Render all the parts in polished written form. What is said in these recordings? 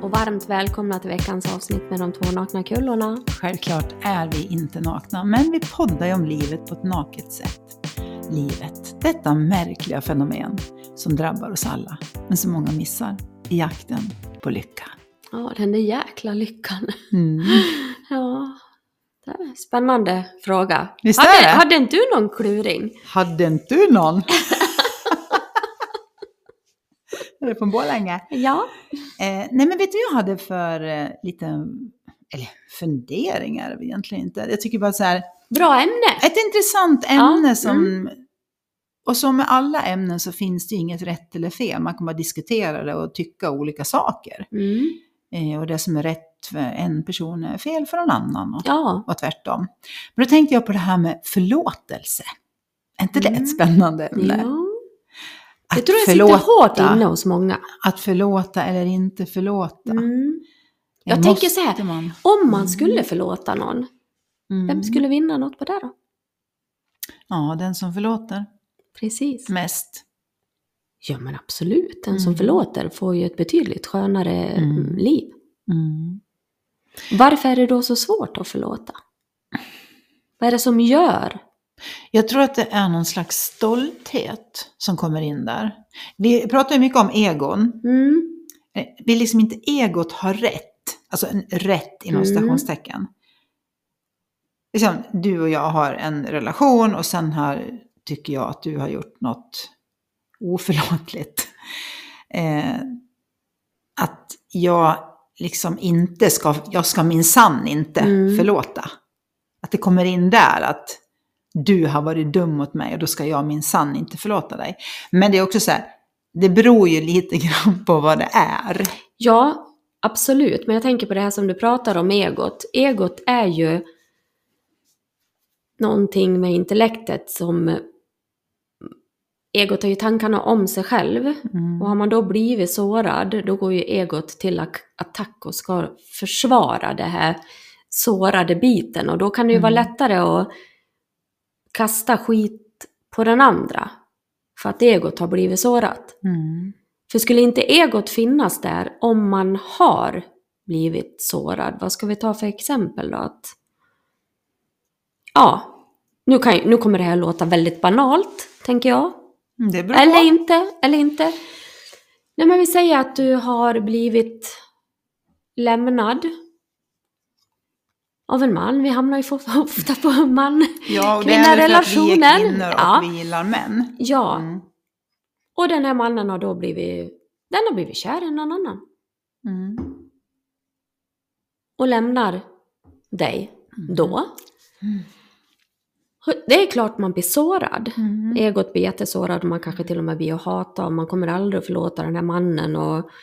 och varmt välkomna till veckans avsnitt med de 2 nakna kullorna. Självklart är vi inte nakna, men vi poddar ju om livet på ett naket sätt. Livet, detta märkliga fenomen som drabbar oss alla, men som många missar i jakten på lycka. Ja, den där jäkla lyckan. Mm. Ja, det är en spännande fråga. Visst är det? Hade inte du någon kluring? Hade inte du någon? Är det från Borlänge? Ja. Nej, men vet du jag hade för funderingar egentligen inte. Jag tycker bara så här. Bra ämne. Ett intressant ämne Ja, som... Och som med alla ämnen så finns det inget rätt eller fel. Man kan bara diskutera det och tycka olika saker. Och det som är rätt för en person är fel för en annan. Och tvärtom. Men då tänkte jag på det här med förlåtelse. Är inte det ett spännande ämne? Ja. Jag tror det sitter hårt inne hos många. Att förlåta eller inte förlåta. Jag tänker så här. Om man skulle förlåta någon. Vem skulle vinna något på det då? Ja, den som förlåter. Precis. Mest. Ja, men absolut. Den som förlåter får ju ett betydligt skönare liv. Varför är det då så svårt att förlåta? Vad är det som gör? Jag tror att det är någon slags stolthet som kommer in där. Vi pratar ju mycket om egon. Vi liksom inte egot har rätt. Alltså en rätt inom stationstecken. Liksom, du och jag har en relation och sen tycker jag att du har gjort något oförlåtligt. Att jag liksom inte ska minsann inte förlåta. Att det kommer in där att du har varit dum mot mig och då ska jag minsann inte förlåta dig. Men det är också så här, det beror ju lite grann på vad det är. Ja, absolut. Men jag tänker på det här som du pratar om, egot. Egot är ju någonting med intellektet som... Egot har ju tankarna om sig själv. Och har man då blivit sårad, då går ju egot till attack och ska försvara det här sårade biten. Och då kan det ju vara lättare att kasta skit på den andra. För att egot har blivit sårat. För skulle inte egot finnas där om man har blivit sårad? Vad ska vi ta för exempel då? Nu kommer det här låta väldigt banalt, tänker jag. Det beror Eller inte. Nej, men vi säger att du har blivit lämnad av en man. Vi hamnar ju ofta på man. Ja, och det är för att vi är kvinnor och vi gillar män. Ja. Och den här mannen har då blivit kär i någon annan. Och lämnar dig då. Det är klart man blir sårad. Egot blir jättesårad och man kanske till och med blir att hata. Och man kommer aldrig att förlåta den här mannen.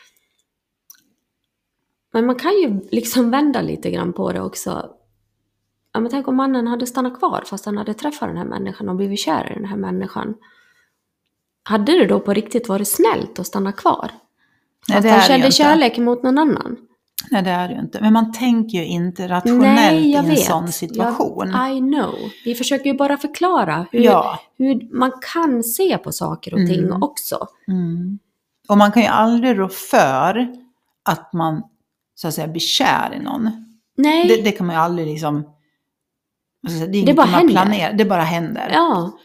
Men man kan ju liksom vända lite grann på det också. Ja, men tänk om mannen hade stannat kvar fast han hade träffat den här människan och blivit kär i den här människan. Hade det då på riktigt varit snällt att stanna kvar? Fast han kände kärlek mot någon annan. Nej, det är det ju inte. Men man tänker ju inte rationellt i en sån situation. I know. Vi försöker ju bara förklara hur man kan se på saker och ting också. Och man kan ju aldrig rå för att man så att säga blir kär i någon. Nej. Det kan man ju aldrig liksom... Det bara händer. Det bara händer. Ja.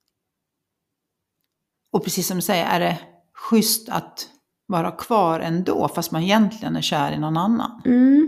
Och precis som du säger, är det schysst att vara kvar ändå fast man egentligen är kär i någon annan.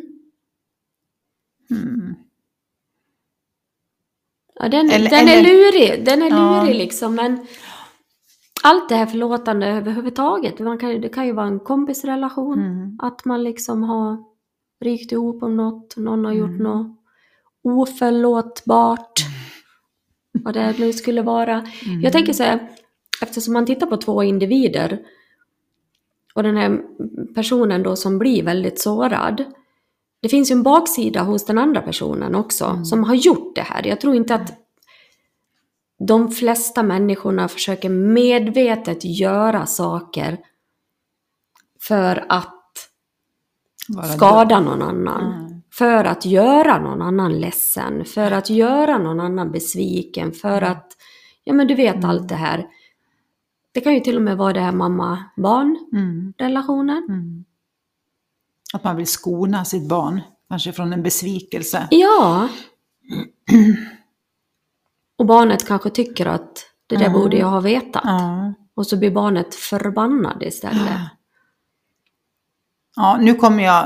Ja, den är lurig. Den är lurig liksom, men allt det här förlåtande överhuvudtaget. Det kan ju vara en kompisrelation. Att man liksom har rykt ihop om något. Någon har gjort något oförlåtbart. Vad det nu skulle vara. Jag tänker så här, eftersom man tittar på 2 individer. Och den här personen då som blir väldigt sårad. Det finns ju en baksida hos den andra personen också. Som har gjort det här. Jag tror inte att de flesta människorna försöker medvetet göra saker. För att skada någon annan. För att göra någon annan ledsen. För att göra någon annan besviken. För att, ja men du vet allt det här. Det kan ju till och med vara det här mamma-barn-relationen. Att man vill skona sitt barn, kanske från en besvikelse. Ja. Och barnet kanske tycker att det där borde jag ha vetat. Ja. Och så blir barnet förbannad istället. Ja, nu kommer jag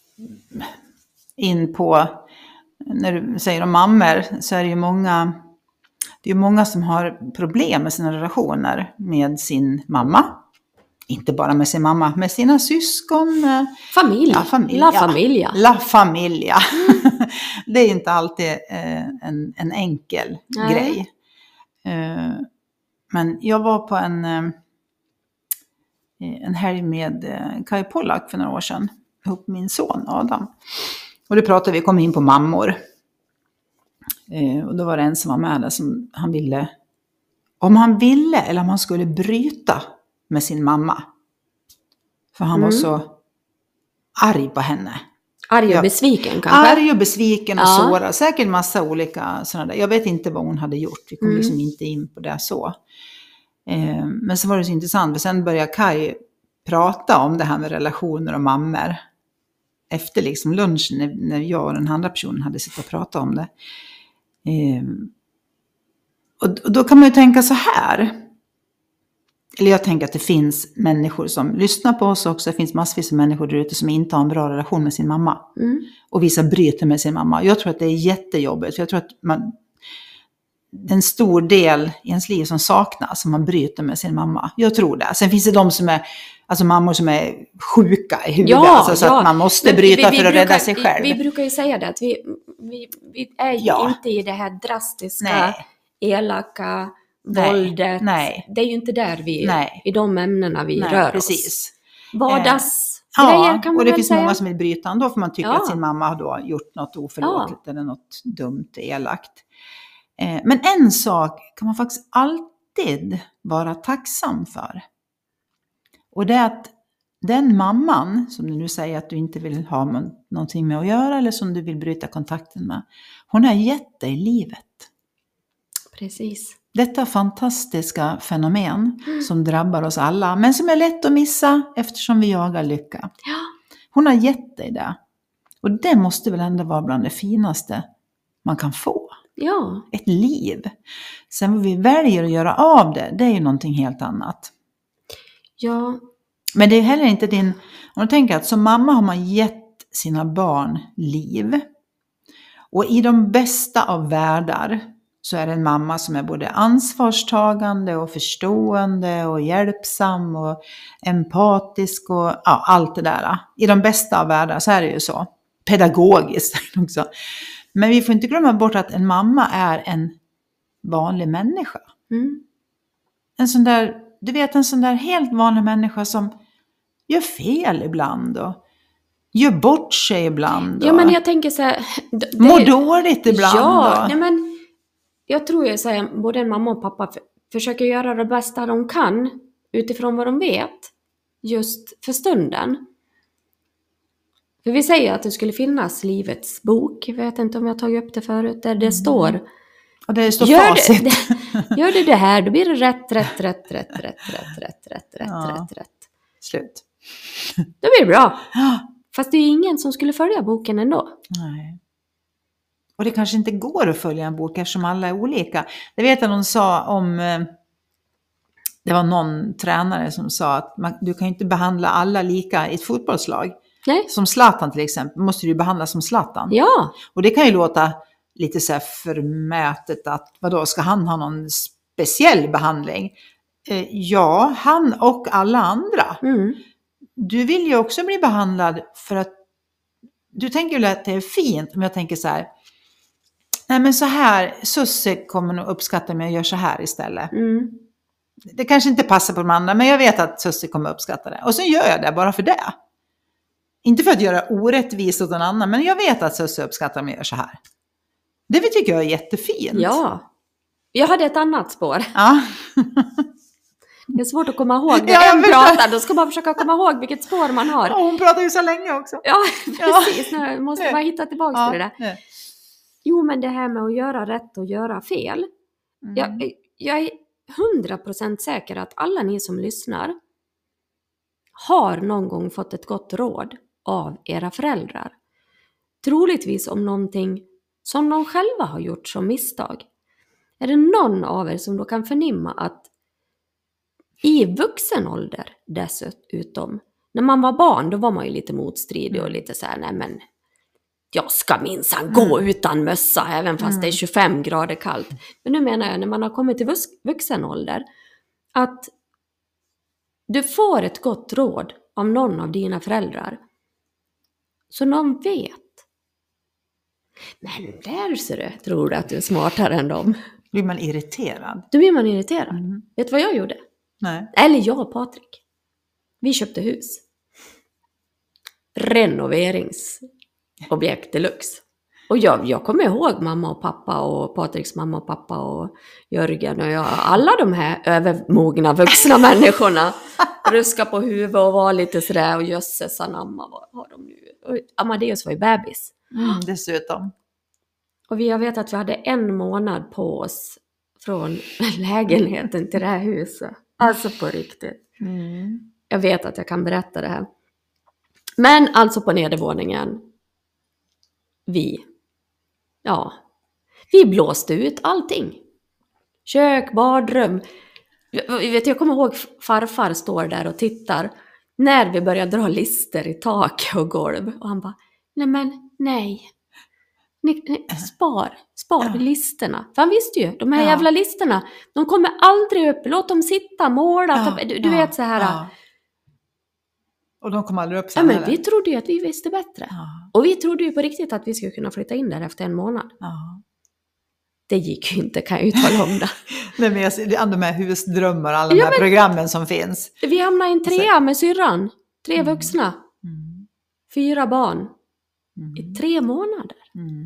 in på, när du säger om mammor, så är det ju många som har problem med sina relationer med sin mamma. Inte bara med sin mamma, med sina syskon. Familj. Ja, familj. La familia. La familia. Det är inte alltid en enkel grej. Men jag var på en helg med Kai Pollak för några år sedan. Ihop med min son Adam. Och då kom in på mammor. Och då var det en som var med där som han ville. Om han ville eller om han skulle bryta med sin mamma. För han var så arg på henne. Arg och besviken kanske? Arg och besviken och sårad. Säkert massa olika sådana där. Jag vet inte vad hon hade gjort. Vi kom liksom inte in på det så. Men så var det så intressant. För sen började Kai prata om det här med relationer och mammor. Efter liksom lunchen när jag och den andra personen hade suttit och pratat om det. Och då kan man ju tänka så här. Eller jag tänker att det finns människor som lyssnar på oss också. Det finns massvis av människor där ute som inte har en bra relation med sin mamma. Och vissa bryter med sin mamma. Jag tror att det är jättejobbigt. För jag tror att en stor del i ens liv som saknas. Som man bryter med sin mamma. Jag tror det. Sen finns det de som är, alltså mammor som är sjuka i huvudet. Så att man måste bryta för att rädda sig själv. Vi brukar ju säga det. Att vi är ju inte i det här drastiska, elaka våldet. Nej. Det är ju inte där vi i de ämnena vi rör precis. oss. Vardagsgrejer kan man och det väl finns säga. många som vill bryta ändå för man tycker att sin mamma har då gjort något oförlåtligt eller något dumt, elakt. Men en sak kan man faktiskt alltid vara tacksam för. Och det är att den mamman som du nu säger att du inte vill ha någonting med att göra eller som du vill bryta kontakten med, hon har gett dig livet. Precis. Detta fantastiska fenomen som drabbar oss alla, men som är lätt att missa eftersom vi jagar lycka. Ja. Hon har gett dig det. Och det måste väl ändå vara bland det finaste man kan få. Ja. Ett liv. Sen vad vi väljer att göra av det är ju någonting helt annat. Ja. Men det är heller inte om du tänker att som mamma har man gett sina barn liv. Och i de bästa av världar så är det en mamma som är både ansvarstagande och förstående och hjälpsam och empatisk och allt det där. I de bästa av världar så är det ju så. Pedagogiskt också. Men vi får inte glömma bort att en mamma är en vanlig människa. En sån där, du vet, en sån där helt vanlig människa som gör fel ibland och gör bort sig ibland. Ja, men jag tänker så här. Mår dåligt ibland. Ja, nej, men jag tror ju så här, både en mamma och pappa försöker göra det bästa de kan utifrån vad de vet just för stunden. För vi säger att det skulle finnas livets bok. Jag vet inte om jag har tagit upp det förut. Där det står. Och det står facit. Gör du det här, då blir det rätt. Slut. Då blir det bra. Fast det är ingen som skulle följa boken ändå. Nej. Och det kanske inte går att följa en bok eftersom alla är olika. Det vet jag någon sa om. Det var någon tränare som sa att du kan inte behandla alla lika i ett fotbollslag. Nej. Som Zlatan till exempel måste du behandla som Zlatan. Ja. Och det kan ju låta lite så här förmätet att vadå, ska han ha någon speciell behandling? Ja, han och alla andra. Du vill ju också bli behandlad för att du tänker ju att det är fint om jag tänker så här. Nej men så här, Susse kommer nog uppskatta mig och gör så här istället. Det kanske inte passar på de andra, men jag vet att Susse kommer uppskatta det. Och så gör jag det bara för det. Inte för att göra orättvist åt någon annan, men jag vet att Susse uppskattar mig och gör så här. Det tycker jag är jättefint. Ja. Jag hade ett annat spår. Ja. Det är svårt att komma ihåg. När en pratar, då ska man försöka komma ihåg vilket spår man har. Ja, hon pratar ju så länge också. Ja, precis. Nu måste man hitta tillbaka till det där. Ja. Jo, men det här med att göra rätt och göra fel. Jag är 100% säker att alla ni som lyssnar har någon gång fått ett gott råd av era föräldrar. Troligtvis om någonting som de själva har gjort som misstag. Är det någon av er som då kan förnimma att i vuxen ålder dessutom, när man var barn då var man ju lite motstridig och lite så här, nej men jag ska minsann gå utan mössa även fast det är 25 grader kallt. Men nu menar jag när man har kommit till vuxen ålder att du får ett gott råd av någon av dina föräldrar. Så någon vet. Men där ser du, tror du att du är smartare än dem. Blir man irriterad? Då blir man irriterad. Vet du vad jag gjorde? Nej. Eller jag och Patrik. Vi köpte hus. Renoveringsobjekt deluxe. Och jag kommer ihåg mamma och pappa och Patriks mamma och pappa och Jörgen och jag. Alla de här övermogna vuxna människorna. Ruska på huvudet och var lite sådär. Och jösses anamma, vad har de nu? Och Amadeus var ju bebis. Dessutom. Och jag vet att vi hade 1 månad på oss från lägenheten till det här huset. Alltså på riktigt. Jag vet att jag kan berätta det här. Men alltså på nedervåningen. Vi blåste ut allting. Kök, badrum. Jag kommer ihåg farfar står där och tittar. När vi börjar dra lister i tak och golv. Och han bara, nej. Spar listerna. För han visste ju, de här jävla listerna, de kommer aldrig upp. Låt dem sitta, måla. Du vet så här. Ja. Och de kommer aldrig upp sen men vi trodde ju att vi visste bättre. Ja. Och vi trodde ju på riktigt att vi skulle kunna flytta in där efter 1 månad. Ja. Det gick ju inte, kan jag ju tala om det. Nej, men de här husdrömmar, alla de här programmen som finns. Vi hamnade i en 3 med syrran. 3 vuxna. 4 barn. I 3 månader.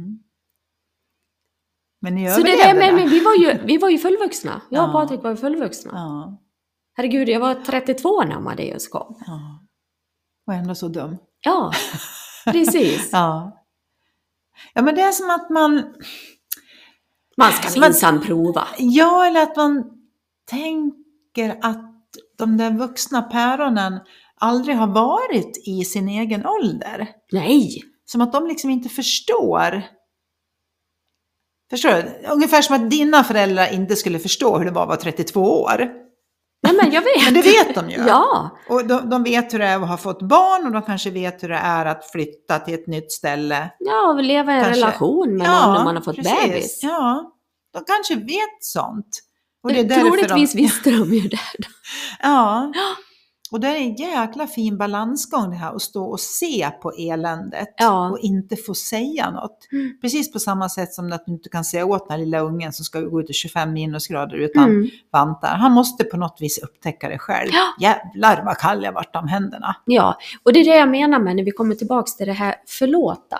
Men ni så det där men vi var ju fullvuxna. Jag och Patrik var ju fullvuxna. Ja. Herregud, jag var 32 när Amadeus kom. Ja. Och ändå så dum. Ja, precis. Ja, men det är som att man ska minsann prova. Ja, eller att man tänker att de där vuxna päronen aldrig har varit i sin egen ålder. Nej. Som att de liksom inte förstår. Förstår du? Ungefär som att dina föräldrar inte skulle förstå hur det var att vara 32 år. Nej, men jag vet. Men det vet de ju. Ja. Och de vet hur det är att ha fått barn och de kanske vet hur det är att flytta till ett nytt ställe. Ja, och leva i en relation med någon när man har fått bebis. Ja, de kanske vet sånt. Och det är troligtvis visste de ju det. Ja. Och det är en jäkla fin balansgång det här att stå och se på eländet och inte få säga något. Precis på samma sätt som att du inte kan säga åt den här lilla ungen som ska gå ut i 25 minusgrader utan vantar. Han måste på något vis upptäcka det själv. Jävlar vad kall jag vart om händerna. Ja, och det är det jag menar med när vi kommer tillbaka till det här förlåta.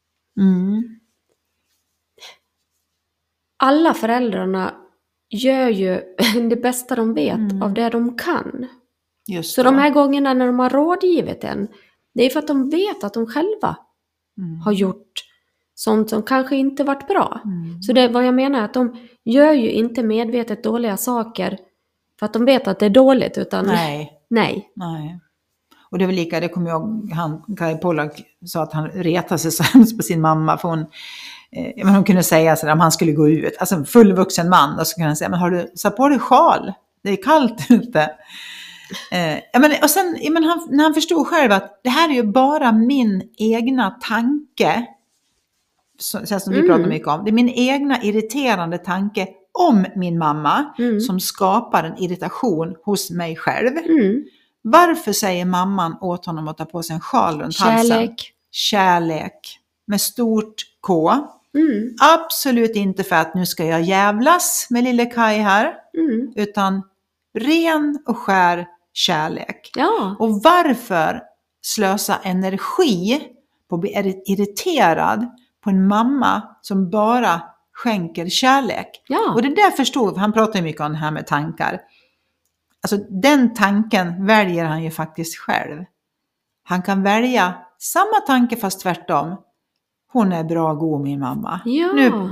Alla föräldrarna gör ju det bästa de vet av det de kan. Just så de här gångerna när de har rådgivit en, det är för att de vet att de själva har gjort sånt som kanske inte varit bra. Så det är vad jag menar, att de gör ju inte medvetet dåliga saker för att de vet att det är dåligt, utan nej. Och det var lika, det kommer jag, Kai Pollak sa att han retade sig så hemskt på sin mamma, för hon kunde säga så där, om han skulle gå ut, alltså en fullvuxen man, och så kan han säga, men har du satt på dig sjal? Det är kallt ute. Och sen, när han förstod själv att det här är ju bara min egna tanke, så som vi pratar mycket om, det är min egna irriterande tanke om min mamma som skapar en irritation hos mig själv. Varför säger mamman åt honom att ta på sig en sjal runt halsen? Kärlek med stort K. Absolut inte för att nu ska jag jävlas med lille Kai här, utan ren och skär kärlek. Ja. Och varför slösa energi på att bli irriterad på en mamma som bara skänker kärlek? Ja. Och det där förstod, han pratar ju mycket om det här med tankar. Alltså den tanken väljer han ju faktiskt själv. Han kan välja samma tanke fast tvärtom. Hon är bra god, min mamma. Ja.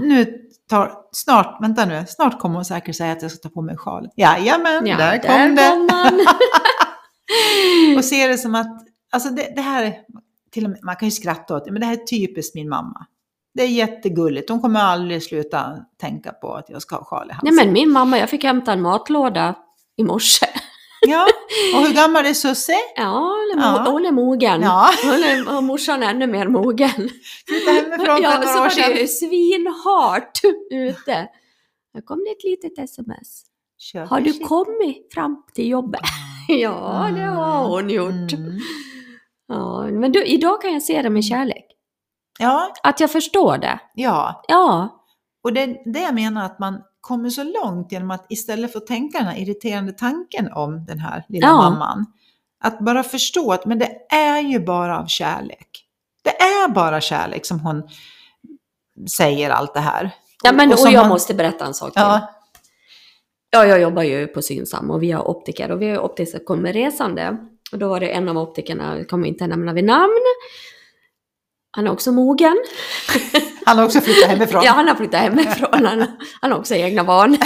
Snart kommer hon säkert säga att jag ska ta på mig sjal. Jajamän, där kom det. Man. Och ser det som att, alltså det här till och med, man kan ju skratta åt det, men det här är typiskt min mamma. Det är jättegulligt. Hon kommer aldrig sluta tänka på att jag ska ha sjal i halsen. Nej, men min mamma, jag fick hämta en matlåda i morse. Ja, och hur gammal är Susse? Ja, hon är mogen. Ja. Och morsan är ännu mer mogen. Flytta hemifrån för Ja, några så år var sedan. det ju svinhart ute. Jag kom det ett litet sms. Har du kommit fram till jobbet? Ja, det har hon gjort. Ja, men idag kan jag se det med kärlek. Ja. Att jag förstår det. Ja. Ja. Och det är det jag menar, att man kommer så långt genom att istället för att tänka den här irriterande tanken om den här lilla mamman. Att bara förstå att men det är ju bara av kärlek. Det är bara kärlek som hon säger allt det här. Ja, men och jag måste berätta en sak till. Ja, jag jobbar ju på Synsam och vi har optiker och vi har optiker som kommer resande. Och då var det en av optikerna, jag kommer inte nämna vid namn. Han är också mogen. Han har också flyttat hemifrån. Ja, han har flyttat hemifrån. Han har också egna barn.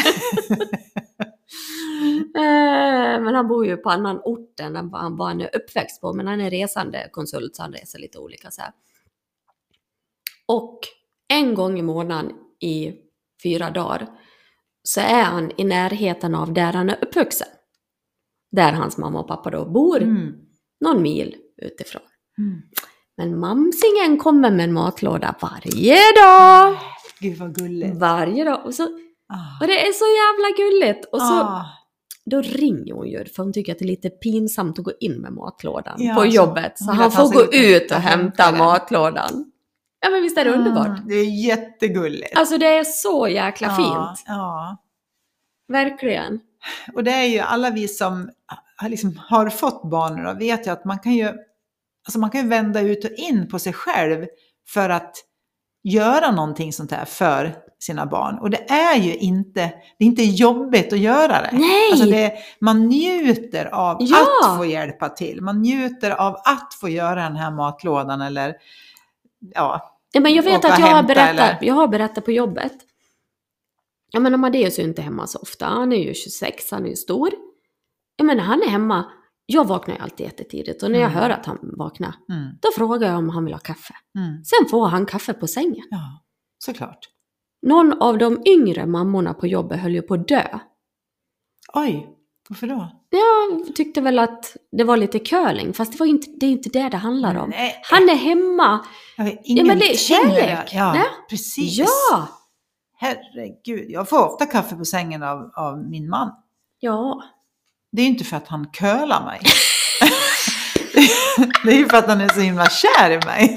Men han bor ju på annan ort än vad han är uppväxt på. Men han är resande konsult, så han reser lite olika så här. Och en gång i månaden i 4 dagar så är han i närheten av där han är uppvuxen. Där hans mamma och pappa då bor. Någon mil utifrån. Men mamsingen kommer med en matlåda varje dag. Gud vad gulligt. Varje dag. Och det är så jävla gulligt. Och så då ringer hon ju, för hon tycker att det är lite pinsamt att gå in med matlådan på jobbet. Så han får gå ut och hämta matlådan. Ja, men visst är det underbart? Det är jättegulligt. Alltså det är så jäkla fint. Ja. Verkligen. Och det är ju alla vi som liksom har fått barn och vet ju att man kan ju vända ut och in på sig själv för att göra någonting sånt här för sina barn. Och det är ju inte jobbigt att göra det. Nej! Alltså man njuter av att få hjälpa till. Man njuter av att få göra den här matlådan eller men jag vet att jag har berättat på jobbet. Ja, men Amadeus är ju inte hemma så ofta. Han är ju 26, han är ju stor. Jag menar, han är hemma. Jag vaknar ju alltid jättetidigt. Och när jag hör att han vaknar, då frågar jag om han vill ha kaffe. Sen får han kaffe på sängen. Ja, såklart. Någon av de yngre mammorna på jobbet höll ju på att dö. Oj, varför då? Jag tyckte väl att det var lite curling. Fast det är inte det handlar om. Nej. Han är hemma. Ja, men det är kärlek. Ja, nej? Precis. Ja. Herregud, jag får ofta kaffe på sängen av min man. Ja. Det är inte för att han curlar mig. Det är ju för att han är så himla kär i mig.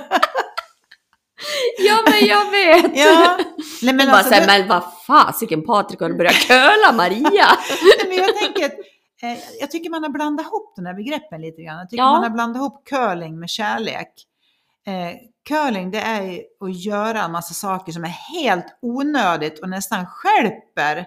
Ja, men jag vet. Ja. Nej, men alltså, men vad fasiken Patrik har börjat curla Maria. Nej, men jag tycker man har blandat ihop den här begreppen lite grann. Jag tycker man har blandat ihop curling med kärlek. Curling, det är att göra en massa saker som är helt onödigt och nästan stjälper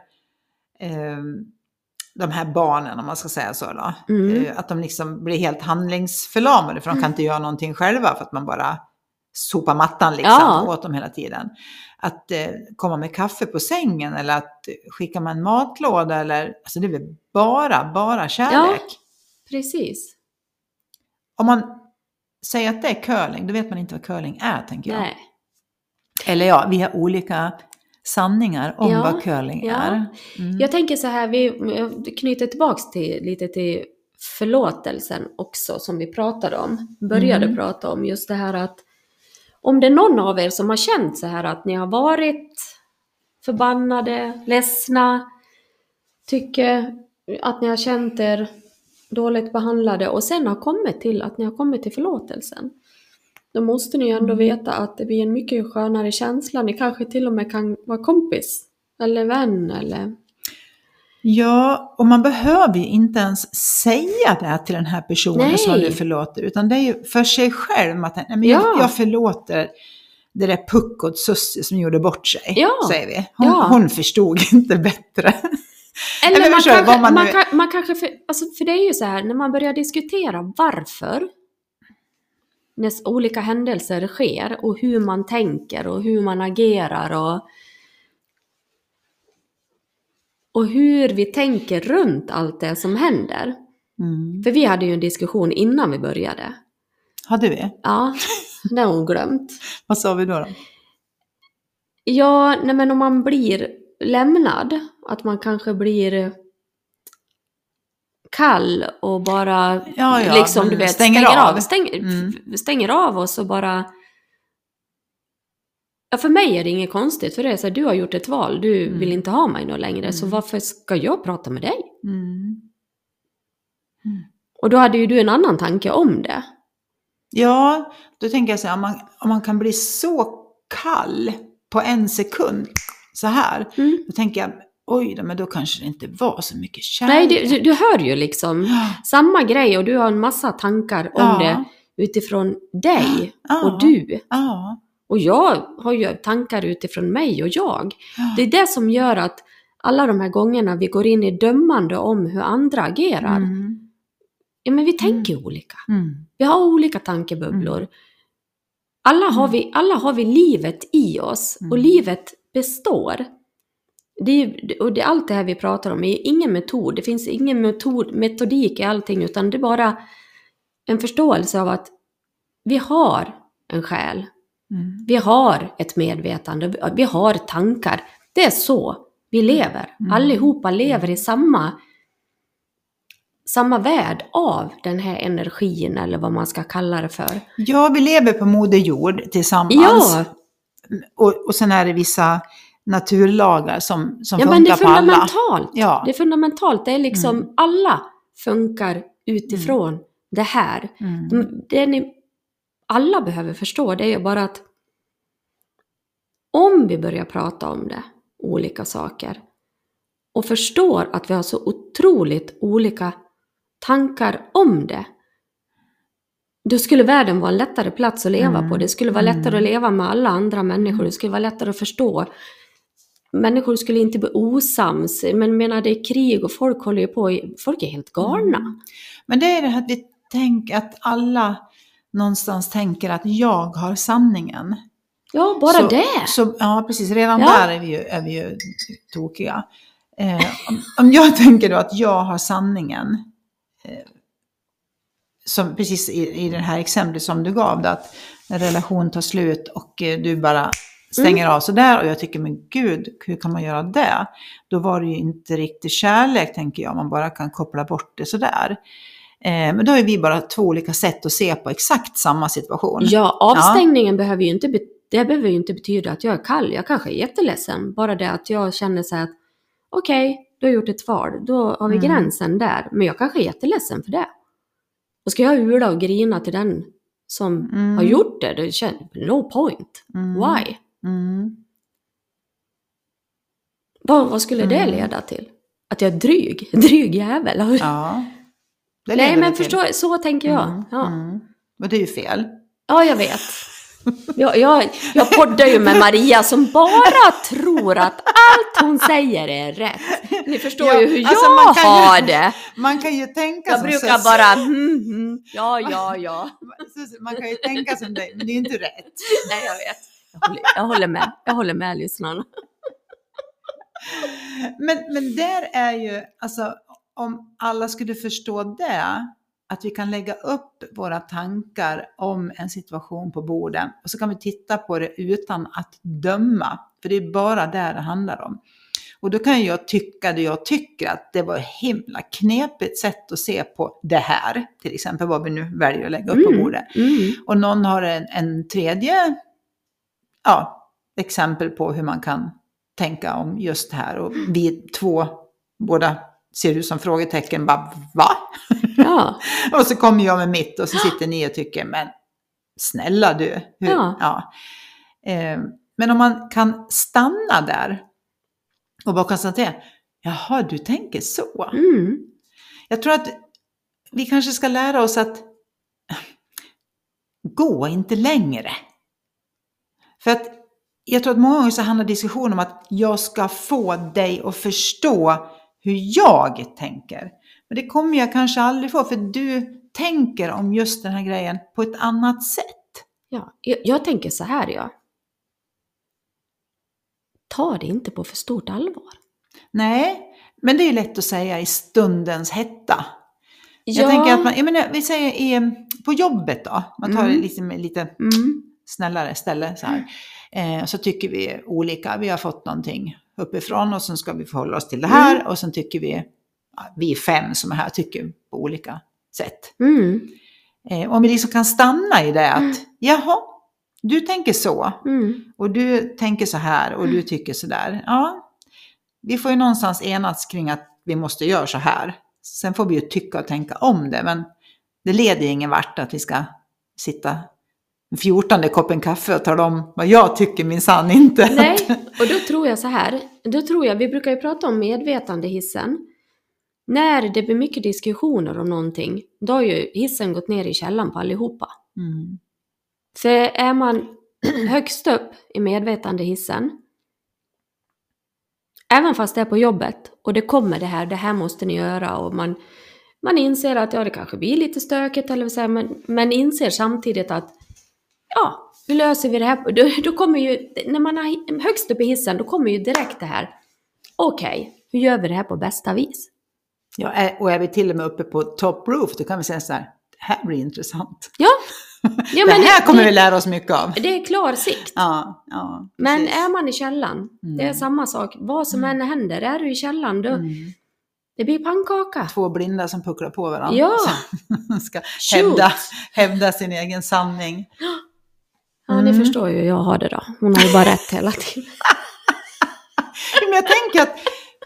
de här barnen, om man ska säga så då. Att de liksom blir helt handlingsförlamade, för de kan inte göra någonting själva för att man bara sopar mattan liksom åt dem hela tiden. Att komma med kaffe på sängen eller att skicka med en matlåda eller, alltså det är väl bara kärlek. Ja, precis. Om man säger att det är curling, då vet man inte vad curling är, tänker jag. Nej. Eller vi har olika sanningar om vad curling är. Jag tänker så här, vi knyter tillbaks lite till förlåtelsen också, som vi pratade om. Började prata om just det här att om det är någon av er som har känt så här att ni har varit förbannade, ledsna, tycker att ni har känt er dåligt behandlade och sen har kommit till att ni har kommit till förlåtelsen. Då måste ni ändå veta att det blir en mycket skönare känsla. Ni kanske till och med kan vara kompis eller vän eller... Ja, och man behöver ju inte ens säga det till den här personen som du förlåter. Utan det är ju för sig själv att jag förlåter det där puckot Sussi som gjorde bort sig, säger vi. Hon förstod inte bättre. Eller man kanske för det är ju så här, när man börjar diskutera varför när olika händelser sker och hur man tänker och hur man agerar och hur vi tänker runt allt det som händer. För vi hade ju en diskussion innan vi började. Hade vi? Ja, det har hon glömt. Vad sa vi då? Ja, nej men om man blir lämnad, att man kanske blir kall och bara liksom, du vet, stänger av och så bara... Ja, för mig är det inget konstigt, för det är så här, du har gjort ett val, du vill inte ha mig något längre, så varför ska jag prata med dig? Och då hade ju du en annan tanke om det. Ja, då tänker jag så här, om man kan bli så kall på en sekund så här, då tänker jag, oj då, men då kanske det inte var så mycket kärlek. Nej, du hör ju liksom samma grej, och du har en massa tankar om det utifrån dig och du. Och jag har ju tankar utifrån mig och jag. Det är det som gör att alla de här gångerna vi går in i dömande om hur andra agerar. Ja, men vi tänker olika. Vi har olika tankebubblor. Alla har vi livet i oss. Och livet består. Det är allt det här vi pratar om. Det är ingen metod. Det finns ingen metodik i allting. Utan det är bara en förståelse av att vi har en själ. Vi har ett medvetande. Vi har tankar. Det är så vi lever. Allihopa lever i samma värld av den här energin, eller vad man ska kalla det för. Ja, vi lever på Moder Jord tillsammans. Ja. Och sen är det vissa naturlagar som funkar på alla. Men det är fundamentalt. Ja. Det är fundamentalt. Det är liksom alla funkar utifrån det här. Det alla behöver förstå, det är ju bara att om vi börjar prata om det, olika saker, och förstår att vi har så otroligt olika tankar om det, då skulle världen vara en lättare plats att leva på. Det skulle vara lättare att leva med alla andra människor. Det skulle vara lättare att förstå. Människor skulle inte bli osams. Men menar, det är krig och folk håller ju på. Folk är helt galna. Men det är det här att vi tänker att alla någonstans tänker att jag har sanningen. Ja, bara det. Ja, precis. Redan där är vi ju tokiga. Om jag tänker då att jag har sanningen, som precis i det här exemplet som du gav, att en relation tar slut och du bara stänger av så där, och jag tycker, men gud, hur kan man göra det? Då var det ju inte riktigt kärlek, tänker jag, man bara kan koppla bort det så där. Men då är vi bara två olika sätt att se på exakt samma situation. Ja, avstängningen behöver ju inte betyda att jag är kall. Jag kanske är jätteledsen. Bara det att jag känner så att okej, du har gjort ett val. Då har vi gränsen där. Men jag kanske är jätteledsen för det. Och ska jag ula och grina till den som har gjort det? Det känns no point. Why? Vad skulle det leda till? Att jag är dryg jävel. Ja. Nej, men förstå, så tänker jag. Men det är ju fel. Ja, jag vet. Jag poddar ju med Maria som bara tror att allt hon säger är rätt. Ni förstår ju hur jag har det. Man kan ju tänka jag som brukar så, bara ja. Man kan ju tänka som dig, men det är inte rätt. Nej, jag vet. Jag håller med lyssnarna. Men där är ju, alltså, om alla skulle förstå det, att vi kan lägga upp våra tankar om en situation på borden, och så kan vi titta på det utan att döma, för det är bara där det handlar om. Och då kan jag tycka det jag tycker, att det var ett himla knepigt sätt att se på det här, till exempel vad vi nu väljer att lägga upp på bordet. Och någon har en tredje exempel på hur man kan tänka om just det här, och vi båda ser ut som frågetecken, bara va? Ja. Och så kommer jag med mitt, och så sitter ni och tycker, men snälla du. Men om man kan stanna där och bara konstatera, jaha, du tänker så. Jag tror att vi kanske ska lära oss att gå inte längre. För att jag tror att många gånger så handlar diskussionen om att jag ska få dig att förstå hur jag tänker. Men det kommer jag kanske aldrig få, för du tänker om just den här grejen på ett annat sätt. Ja, jag tänker så här, ta det inte på för stort allvar. Nej, men det är lätt att säga i stundens hetta. Jag tänker att vi säger på jobbet då. Man tar det liksom lite snällare ställe så här. Så tycker vi olika. Vi har fått någonting uppifrån och sen ska vi förhålla oss till det här. Och sen tycker vi 5 som är här tycker på olika sätt. Om vi liksom kan stanna i det att jaha, du tänker så. Och du tänker så här och du tycker så där. Ja, vi får ju någonstans enats kring att vi måste göra så här. Sen får vi ju tycka och tänka om det. Men det leder ingen vart att vi ska sitta 14:e koppen kaffe och tala om vad jag tycker minsann inte. Nej, och då tror jag så här. Vi brukar ju prata om medvetandehissen. När det blir mycket diskussioner om någonting, då har ju hissen gått ner i källan på allihopa. För är man högst upp i medvetandehissen, även fast det är på jobbet och det kommer det här måste ni göra och man inser att det kanske blir lite stökigt eller så här, men inser samtidigt att hur löser vi det här? Då kommer ju, när man är högst upp i hissen, då kommer ju direkt det här. Okej, hur gör vi det här på bästa vis? Ja, och är vi till och med uppe på top roof, då kan vi säga så här, det här blir intressant. Ja det här kommer vi lära oss mycket av. Det är klar sikt. Ja, men är man i källan, det är samma sak. Vad som än händer, är du i källan, då det blir pannkaka. 2 blinda som pucklar på varandra. Ja. Ska hävda sin egen sanning. Ja, ni förstår ju hur jag har det då. Hon har ju bara rätt hela tiden. Men jag tänker att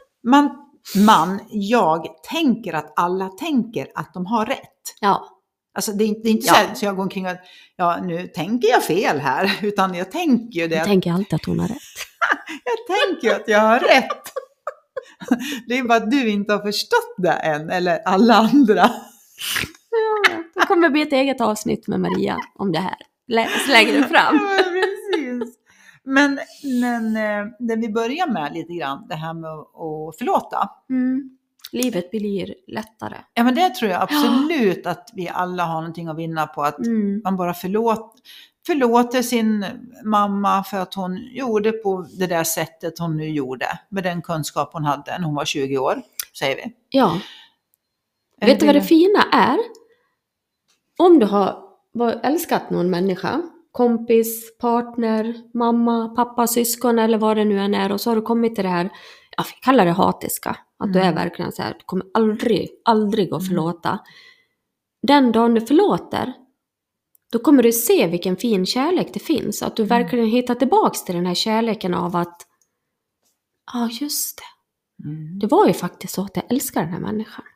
jag tänker att alla tänker att de har rätt. Ja. Alltså det är inte så jag går omkring att nu tänker jag fel här, utan jag tänker ju det. Jag tänker alltid att hon har rätt. Jag tänker att jag har rätt. Det är bara att du inte har förstått det än, eller alla andra. Det kommer bli ett eget avsnitt med Maria om det här. Lägger du fram. Ja, precis. Men det vi börjar med lite grann, det här med att förlåta. Livet blir lättare. Ja, men det tror jag absolut att vi alla har någonting att vinna på. Att man bara förlåter sin mamma för att hon gjorde på det där sättet hon nu gjorde. Med den kunskap hon hade när hon var 20 år, säger vi. Ja. Vet du vad det fina är? Om du har älskat någon människa, kompis, partner, mamma, pappa, syskon eller vad det nu än är, och så har du kommit till det här, jag kallar det hatiska, att du är verkligen så här, du kommer aldrig att förlåta. Den dagen du förlåter, då kommer du se vilken fin kärlek det finns, att du verkligen hittar tillbaks till den här kärleken av att just det. Det var ju faktiskt så att jag älskar den här människan.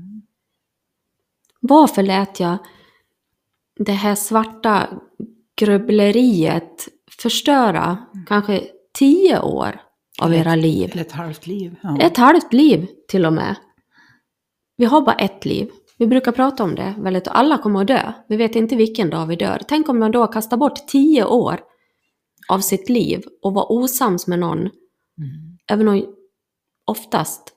Varför lät jag det här svarta grubbleriet förstöra kanske 10 år av era liv. Eller ett halvt liv. Ja. Ett halvt liv till och med. Vi har bara ett liv. Vi brukar prata om det väldigt. Alla kommer att dö. Vi vet inte vilken dag vi dör. Tänk om man då kastar bort 10 år av sitt liv och var osams med någon. Även om oftast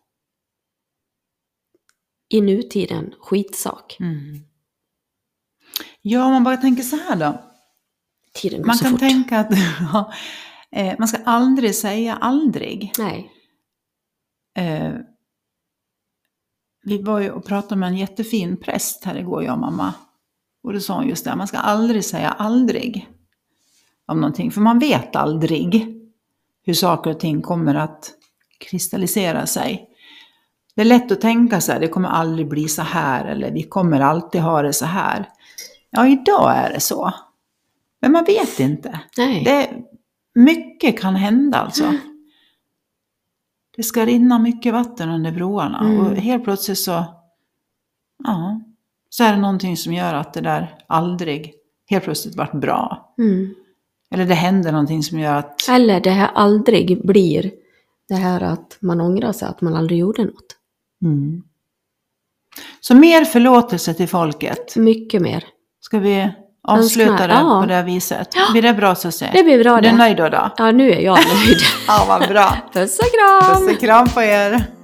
i nutiden skitsak. Ja, man bara tänker så här då. Tiden går man så kan fort. tänka att man ska aldrig säga aldrig. Nej. Vi var ju och pratade med en jättefin präst här igår, jag och mamma. Och det sa hon just det, man ska aldrig säga aldrig om någonting. För man vet aldrig hur saker och ting kommer att kristallisera sig. Det är lätt att tänka så här, det kommer aldrig bli så här, eller vi kommer alltid ha det så här. Ja, idag är det så. Men man vet inte. Nej. Mycket kan hända alltså. Det ska rinna mycket vatten under broarna. Och helt plötsligt så är det någonting som gör att det där aldrig helt plötsligt varit bra. Eller det händer någonting som gör att... Eller det här aldrig blir det här att man ångrar sig att man aldrig gjorde något. Så mer förlåtelse till folket. Mycket mer. Ska vi avsluta det på det viset? Blir det bra så att säga? Det blir bra. Du är nöjd då? Ja, nu är jag nöjd. Ja, vad bra. Puss och kram! Puss och kram på er!